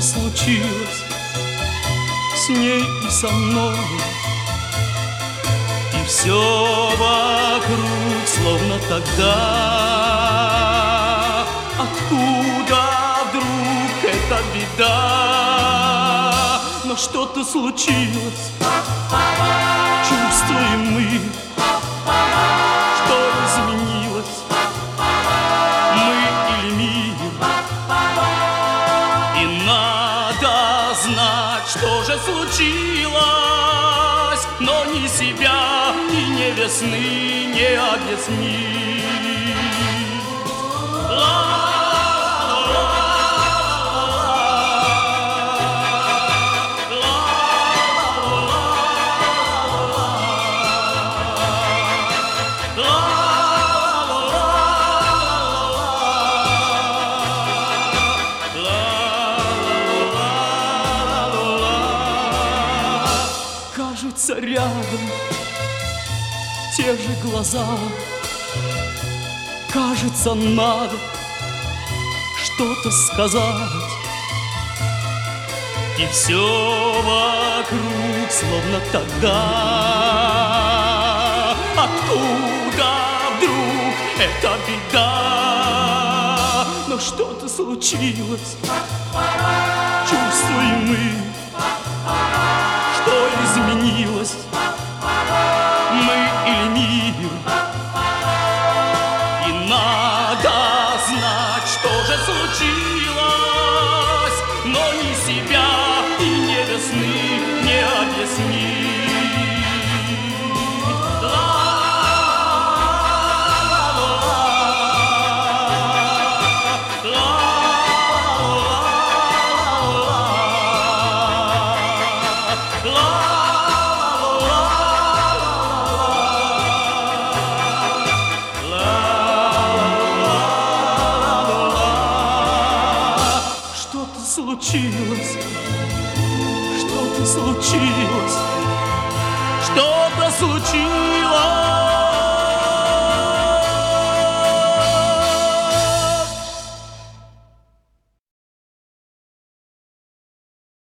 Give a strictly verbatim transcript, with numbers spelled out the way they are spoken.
случилось с ней и со мной, и все вокруг словно тогда. Откуда вдруг эта беда? Но что-то случилось, чувствуем мы, что изменилось, мы или мир. И надо знать, что же случилось, но ни себя и не весны не объяснить. Кажется, рядом те же глаза. Кажется, надо что-то сказать, и все вокруг словно тогда. Откуда вдруг эта беда? Но что-то случилось, чувствуем мы, что изменилось, мы или мир. И надо знать, что же случилось, но ни себя и не весны не объяснить. Что-то случилось, что-то случилось, что-то случилось.